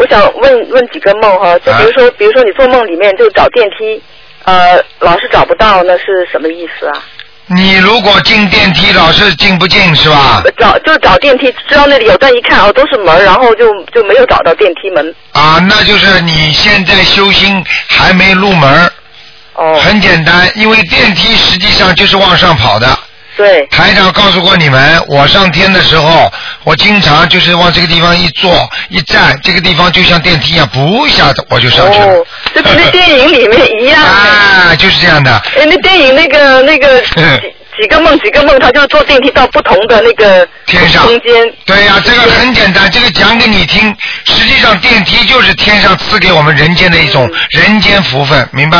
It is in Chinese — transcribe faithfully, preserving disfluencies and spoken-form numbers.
我想问问几个梦哈，就比如说，啊、比如说你做梦里面就找电梯，呃，老是找不到，那是什么意思啊？ 你如果进电梯老是进不进是吧？ 找就找电梯，知道那里有，但一看哦都是门，然后就就没有找到电梯门。 啊，那就是你现在修心还没入门。 哦。 很简单，因为电梯实际上就是往上跑的。 对。 台长告诉过你们，我上天的时候，我经常就是往这个地方一坐一站，这个地方就像电梯一样，不一下子我就上去了。 哦，就跟那电影里面一样。 啊，就是这样的。 哎，那电影那个那个几几个梦几个梦，他就坐电梯到不同的那个天上空间。 对呀、啊，这个很简单，这个讲给你听。实际上电梯就是天上赐给我们人间的一种人间福分，明白？